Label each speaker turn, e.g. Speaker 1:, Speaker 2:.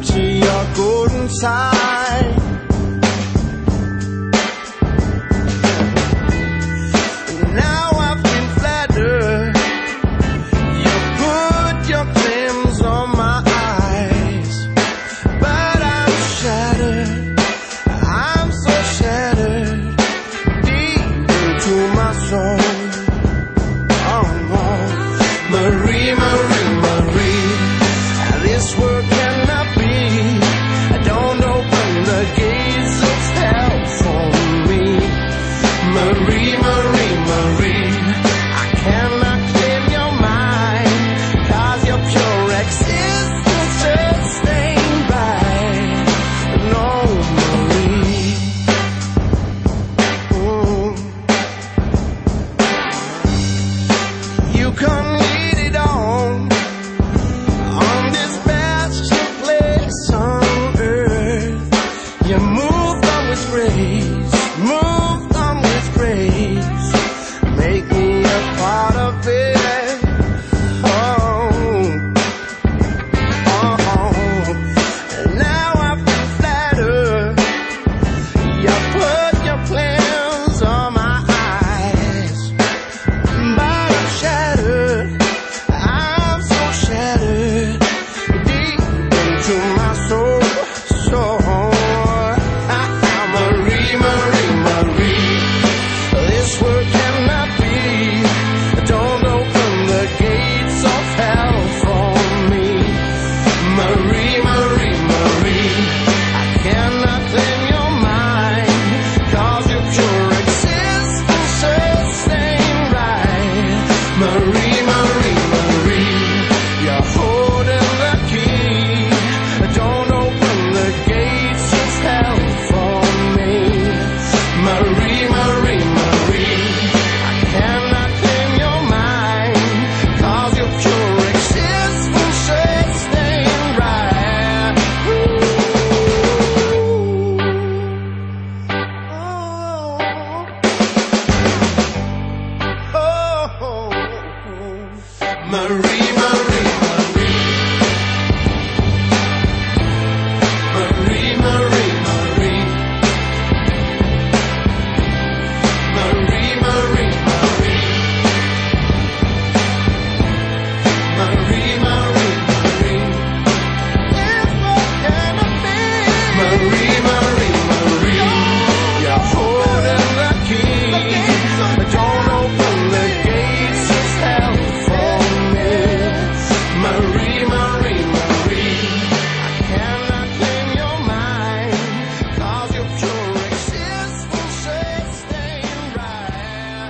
Speaker 1: to your golden side. Now I've been flattered. You put your claims on my eyes, but I'm shattered. I'm so shattered deep into my soul. Oh no, Marie, Marie, Marie, this world cannot be. Don't open the gates of hell for me. Marie, Marie, Marie, I cannot claim your mind, 'cause your pure existence sustained by no Marie. You come lead it on this bachelor place on earth. You moved on with grace, moved on with grace. Make me a part of it. Oh, oh, oh. And now I've been flattered. You put your plans on my eyes, but I'm shattered. I'm so shattered deep into my soul. So Marie, Marie, Marie, this world cannot be. Don't open the gates of hell for me. Marie, Marie, Marie, I cannot claim your mind, 'cause your pure existence sustained right. Marie, Marie, Marie, you're holding the key. Don't open the gates of hell for me. Marie, Marie, Marie, I cannot claim your mind, 'cause your pure existence sustained right. Oh, Marie, Marie, Marie, Marie, Marie, Marie, Marie, Marie, Marie, Marie, Marie, Marie, it's what cannot be. Marie, Marie, Marie, you're holding the key. Don't open the gates of hell for me. Marie, Marie, Marie, I cannot claim your mind, 'cause your pure existence sustained right.